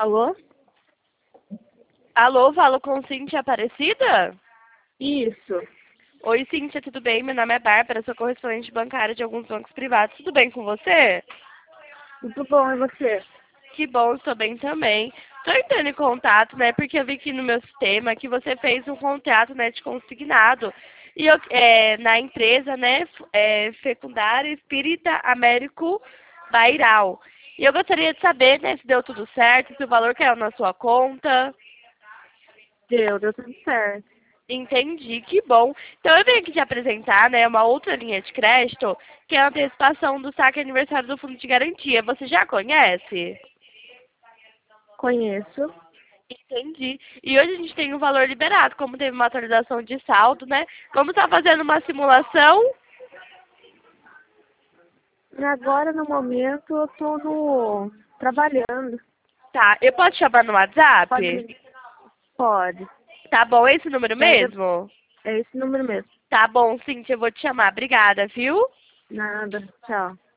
Alô? Alô, falo com Cíntia Aparecida? Isso. Oi, Cíntia, tudo bem? Meu nome é Bárbara, sou correspondente bancária de alguns bancos privados. Tudo bem com você? Tudo bom, e você? Que bom, estou bem também. Estou entrando em contato, né, porque eu vi aqui no meu sistema que você fez um contrato, né, de consignado. E eu, na empresa, né, Fecundária Espírita Américo Bairal. E eu gostaria de saber, né, se deu tudo certo, se o valor caiu na sua conta. Deu tudo certo. Entendi, que bom. Então eu venho aqui te apresentar, né, uma outra linha de crédito, que é a antecipação do saque aniversário do Fundo de Garantia. Você já conhece? Conheço. Entendi. E hoje a gente tem um valor liberado, como teve uma atualização de saldo, né? Vamos estar fazendo uma simulação? Agora, no momento, eu tô trabalhando. Tá, eu posso te chamar no Pode WhatsApp? me... Pode. Tá bom, esse número Mas mesmo? é esse número mesmo. Tá bom, Cintia, eu vou te chamar. Obrigada, viu? Nada. Tchau.